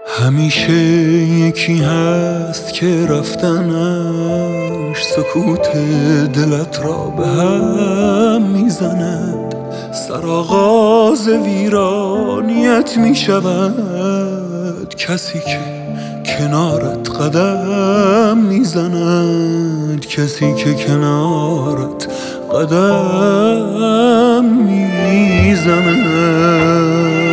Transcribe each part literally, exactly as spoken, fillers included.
همیشه یکی هست که رفتنش سکوت دلت را به هم میزند، سرآغاز ویرانیت میشود کسی که کنارت قدم میزند، کسی که کنارت قدم میزند.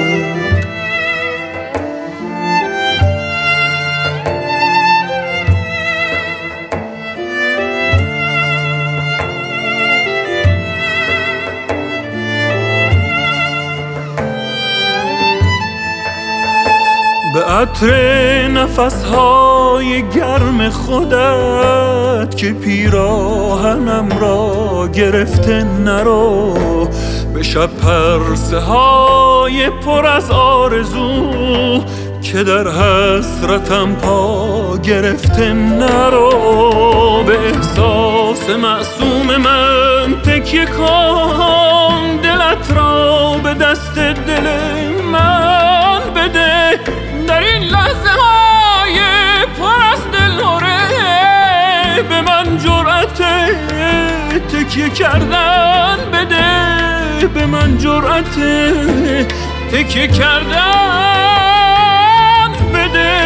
به عطر نفسهای گرم خودت که پیراهنم را گرفته نرو، به شب پرسه های پر از آرزو که در حسرتم پا گرفته نرو. به احساس معصوم من تکیه کن، دلت را به دست دل من بده، در این لحظه های پر از دلهره به من جرأت تکیه کردن بده، به من جرأت تکیه کردن بده.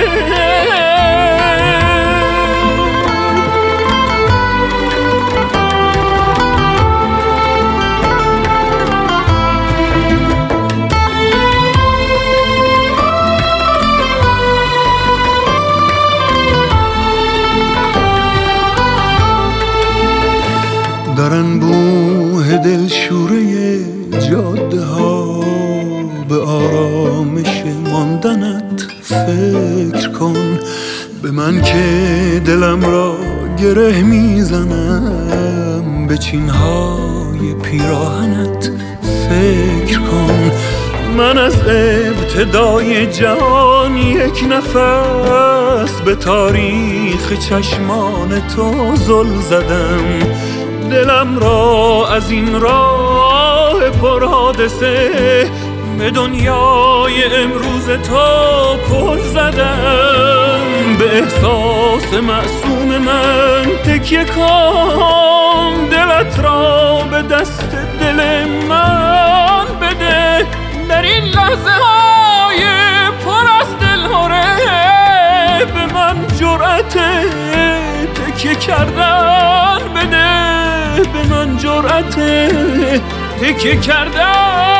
در انبوه دلشوره جاده ها به آرامش ماندنت فکر کن، به من که دلم را گره میزنم به چینهای پیراهنت فکر کن. من از ابتدای جهان یک نفس به تاریخ چشمان تو زل زدم، دلم را از این راه پر حادثه به دنیای امروز تو پل زدم. به احساس معصوم من تکیه کن، دلت را به دست دل من بده، در این لحظه های پر از دلهره به من جرأت تکیه کردن بده، به من جرأت تکیه کردن